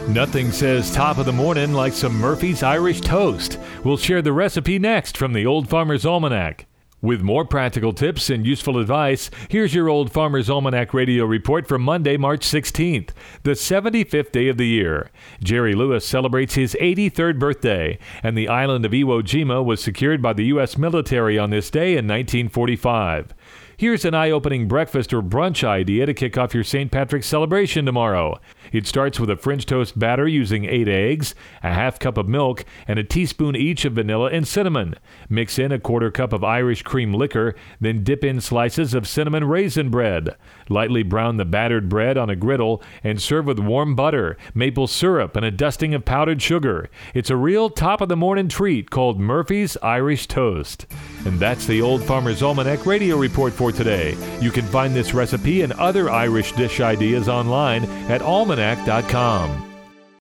Nothing says top of the morning like some Murphy's Irish Toast. We'll share the recipe next from the Old Farmer's Almanac. With more practical tips and useful advice, here's your Old Farmer's Almanac radio report for Monday, March 16th, the 75th day of the year. Jerry Lewis celebrates his 83rd birthday, and the island of Iwo Jima was secured by the U.S. military on this day in 1945. Here's an eye-opening breakfast or brunch idea to kick off your St. Patrick's celebration tomorrow. It starts with a French toast batter using 8 eggs, a half cup of milk, and a teaspoon each of vanilla and cinnamon. Mix in a 1/4 cup of Irish cream liquor, then dip in slices of cinnamon raisin bread. Lightly brown the battered bread on a griddle and serve with warm butter, maple syrup, and a dusting of powdered sugar. It's a real top-of-the-morning treat called Murphy's Irish Toast. And that's the Old Farmer's Almanac radio report for today. You can find this recipe and other Irish dish ideas online at almanac.com.